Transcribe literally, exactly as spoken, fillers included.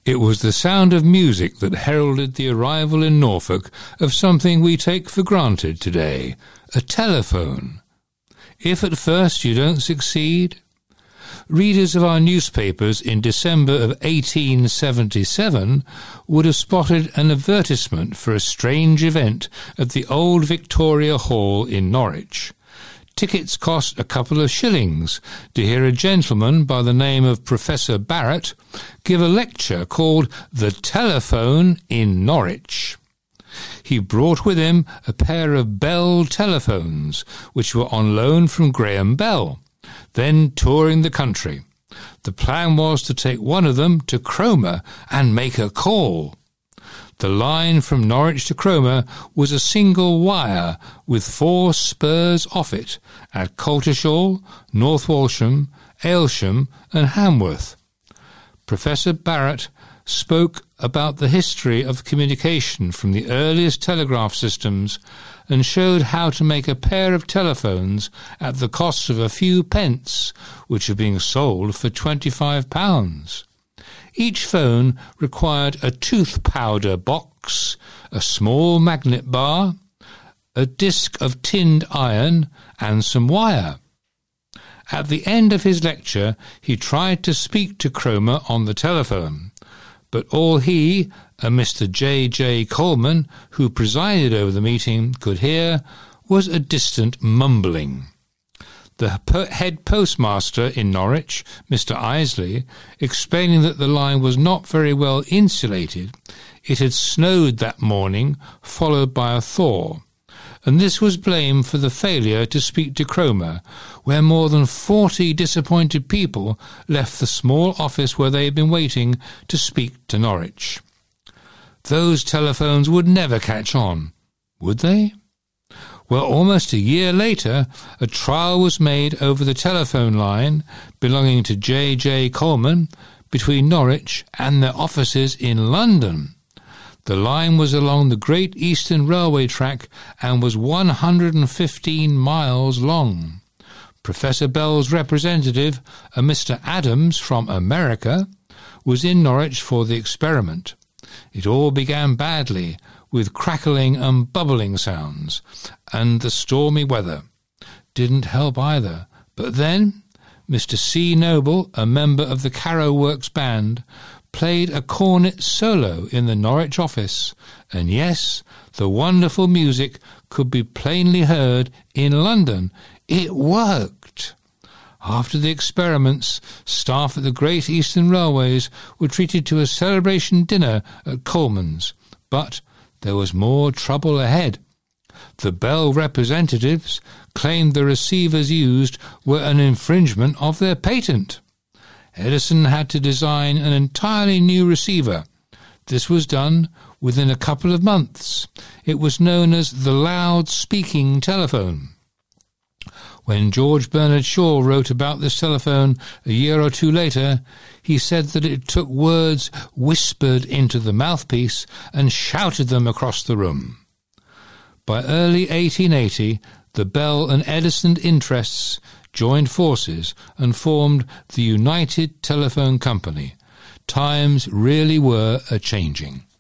It was the sound of music that heralded the arrival in Norfolk of something we take for granted today, a telephone. If at first you don't succeed, readers of our newspapers in December of eighteen seventy-seven would have spotted an advertisement for a strange event at the old Victoria Hall in Norwich. Tickets cost a couple of shillings to hear a gentleman by the name of Professor Barrett give a lecture called The Telephone in Norwich. He brought with him a pair of Bell telephones, which were on loan from Graham Bell, then touring the country. The plan was to take one of them to Cromer and make a call. The line from Norwich to Cromer was a single wire with four spurs off it at Coltishall, North Walsham, Aylsham and Hamworth. Professor Barrett spoke about the history of communication from the earliest telegraph systems and showed how to make a pair of telephones at the cost of a few pence, which are being sold for twenty-five pounds. Each phone required a tooth powder box, a small magnet bar, a disc of tinned iron, and some wire. At the end of his lecture, he tried to speak to Cromer on the telephone, but all he, a Mister J J Coleman, who presided over the meeting, could hear was a distant mumbling. The head postmaster in Norwich, Mister Isley, explaining that the line was not very well insulated, it had snowed that morning, followed by a thaw, and this was blamed for the failure to speak to Cromer, where more than forty disappointed people left the small office where they had been waiting to speak to Norwich. Those telephones would never catch on, would they? Well, almost a year later, a trial was made over the telephone line belonging to J J Coleman between Norwich and their offices in London. The line was along the Great Eastern Railway track and was one hundred fifteen miles long. Professor Bell's representative, a Mister Adams from America, was in Norwich for the experiment. It all began badly, with crackling and bubbling sounds, and the stormy weather didn't help either. But then Mister C. Noble, a member of the Carrow Works band, played a cornet solo in the Norwich office, and yes, the wonderful music could be plainly heard in London. It worked. After the experiments, staff at the Great Eastern Railways were treated to a celebration dinner at Coleman's, but there was more trouble ahead. The Bell representatives claimed the receivers used were an infringement of their patent. Edison had to design an entirely new receiver. This was done within a couple of months. It was known as the loud-speaking telephone. When George Bernard Shaw wrote about this telephone a year or two later, he said that it took words whispered into the mouthpiece and shouted them across the room. By early eighteen eighty, the Bell and Edison interests joined forces and formed the United Telephone Company. Times really were a-changing.